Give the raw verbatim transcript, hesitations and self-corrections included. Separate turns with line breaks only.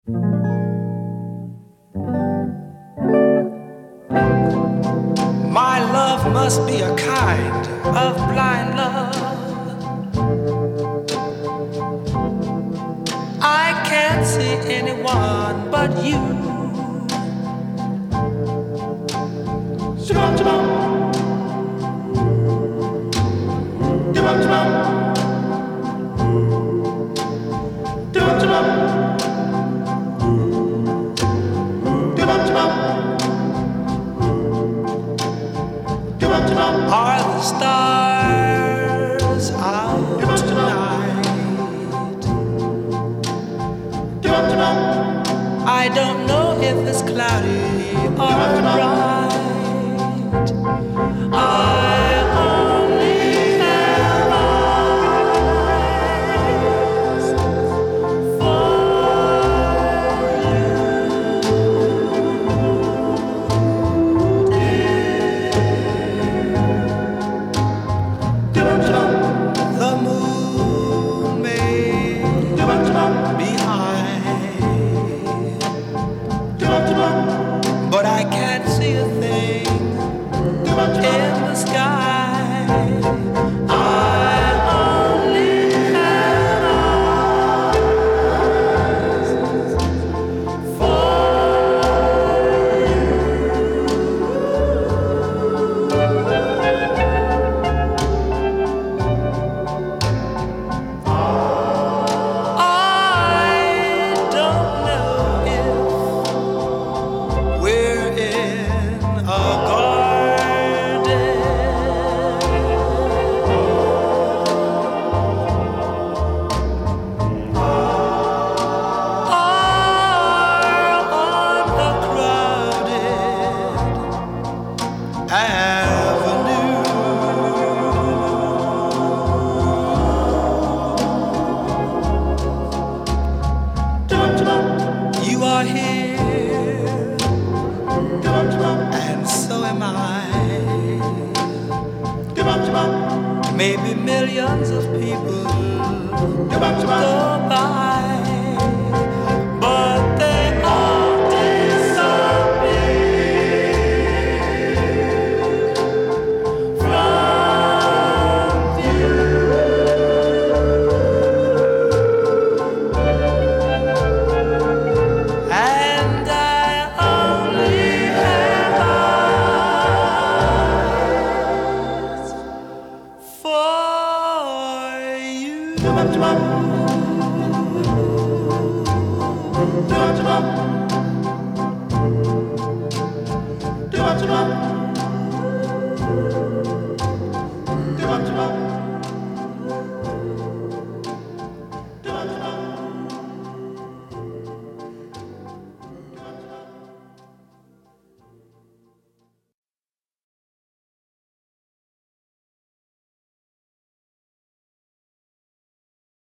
My love must be a kind of blind love. I can't see anyone but you. Shabam, shabam. Shabam, shabam. Shabam, shabam. Shabam, shabam. Are the stars out tonight? I don't know if it's cloudy or bright. I only have eyes for the moon may be high, but I can't see a thing in the sky. I only have eyes for you are here, and so am I. Maybe millions of people go by, but they all disappear from view. And I only have eyes for you. Do